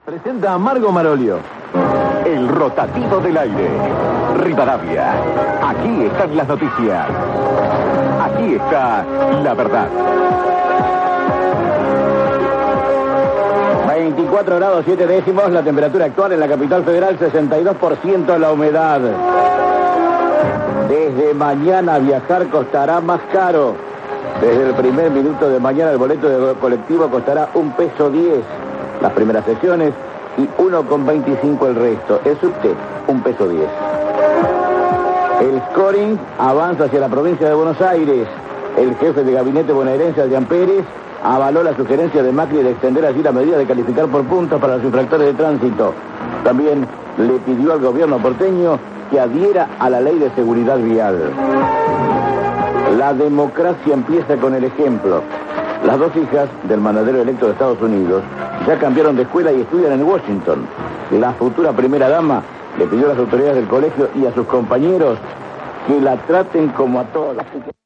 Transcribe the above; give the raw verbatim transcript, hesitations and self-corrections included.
Presenta a Margo Marolio. El rotativo del aire. Rivadavia. Aquí están las noticias. Aquí está la verdad. veinticuatro grados siete décimos, la temperatura actual en la capital federal, sesenta y dos por ciento la humedad. Desde mañana viajar costará más caro. Desde el primer minuto de mañana el boleto de colectivo costará un peso diez. Las primeras sesiones y uno con veinticinco el resto. El subte, un peso diez. El scoring avanza hacia la provincia de Buenos Aires. El jefe de gabinete bonaerense, Adrián Pérez, avaló la sugerencia de Macri de extender allí la medida de calificar por puntos para los infractores de tránsito. También le pidió al gobierno porteño que adhiera a la ley de seguridad vial. La democracia empieza con el ejemplo. Las dos hijas del mandatario electo de Estados Unidos ya cambiaron de escuela y estudian en Washington. La futura primera dama le pidió a las autoridades del colegio y a sus compañeros que la traten como a todas.